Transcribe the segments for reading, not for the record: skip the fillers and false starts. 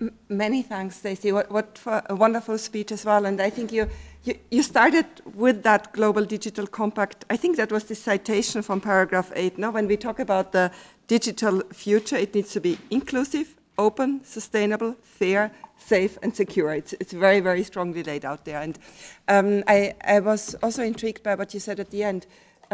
Many thanks, Stacey. What for a wonderful speech as well. And I think you started with that Global Digital Compact. I think that was the citation from paragraph 8. No, when we talk about the digital future, it needs to be inclusive, open, sustainable, fair, safe, and secure. It's very, very strongly laid out there. And I was also intrigued by what you said at the end.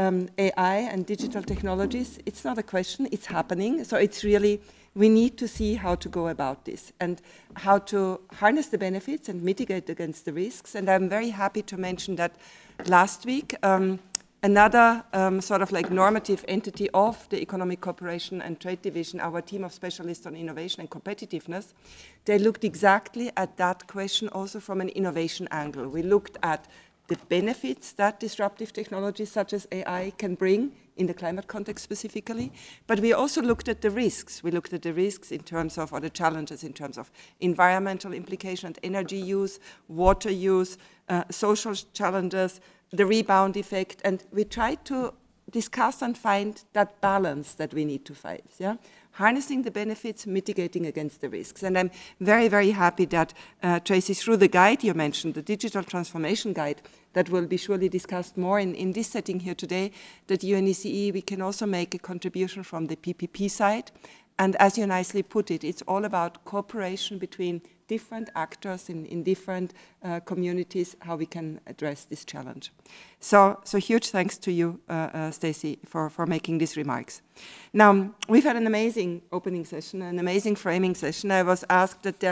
AI and digital technologies, it's not a question, it's happening. So it's really, we need to see how to go about this and how to harness the benefits and mitigate against the risks. And I'm very happy to mention that last week, another sort of like normative entity of the Economic Cooperation and Trade Division, our team of specialists on innovation and competitiveness, they looked exactly at that question also from an innovation angle. We looked at the benefits that disruptive technologies such as AI can bring in the climate context specifically, but we also looked at the risks. We looked at the risks in terms of, or the challenges in terms of environmental implications, energy use, water use, social challenges, the rebound effect, and we tried to discuss and find that balance that we need to find, yeah? Harnessing the benefits, mitigating against the risks. And I'm very, very happy that, Tracy, through the guide you mentioned, the Digital Transformation Guide, that will be surely discussed more in this setting here today, that UNECE, we can also make a contribution from the PPP side. And as you nicely put it, it's all about cooperation between different actors in different communities, how we can address this challenge. So huge thanks to you, Stacey, for making these remarks. Now, we've had an amazing opening session, an amazing framing session. I was asked that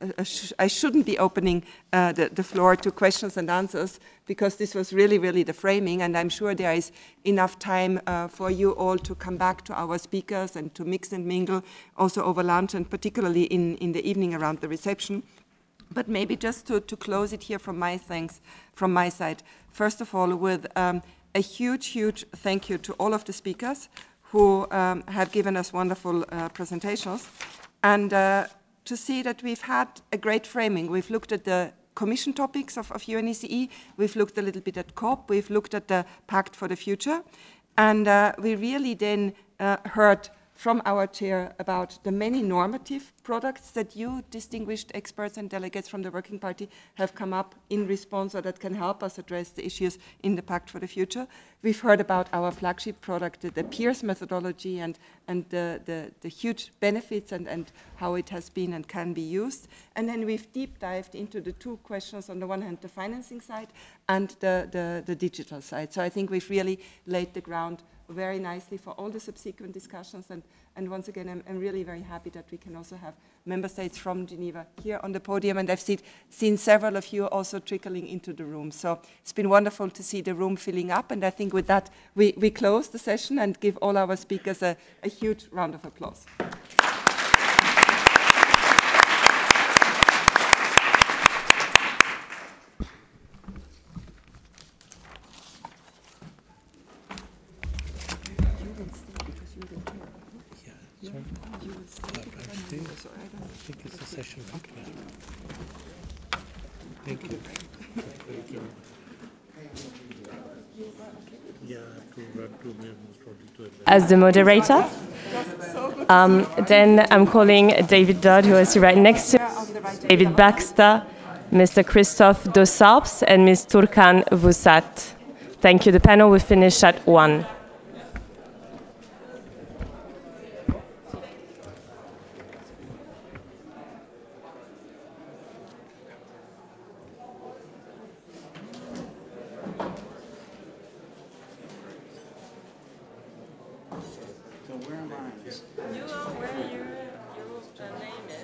I shouldn't be opening the floor to questions and answers because this was really, really the framing, and I'm sure there is enough time for you all to come back to our speakers and to mix and mingle also over lunch and particularly in the evening around the reception. But maybe just to close it here from my side, first of all, with a huge, huge thank you to all of the speakers who have given us wonderful presentations. And to see that we've had a great framing. We've looked at the Commission topics of UNECE. We've looked a little bit at COP. We've looked at the Pact for the Future. And we really then heard from our chair about the many normative products that you, distinguished experts and delegates from the Working Party, have come up in response or that can help us address the issues in the Pact for the Future. We've heard about our flagship product, the PEERS methodology, and the huge benefits and how it has been and can be used. And then we've deep dived into the two questions, on the one hand, the financing side and the digital side. So I think we've really laid the ground very nicely for all the subsequent discussions. And once again, I'm really very happy that we can also have member states from Geneva here on the podium. And I've seen several of you also trickling into the room. So it's been wonderful to see the room filling up. And I think with that, we close the session and give all our speakers a huge round of applause. I think it's a session. Thank you. As the moderator. Then I'm calling David Dodd, who is right next to David Baxter, Mr. Christophe Dossarps, and Ms. Turkan Vusat. Thank you. The panel will finish at 1. You are where your name is.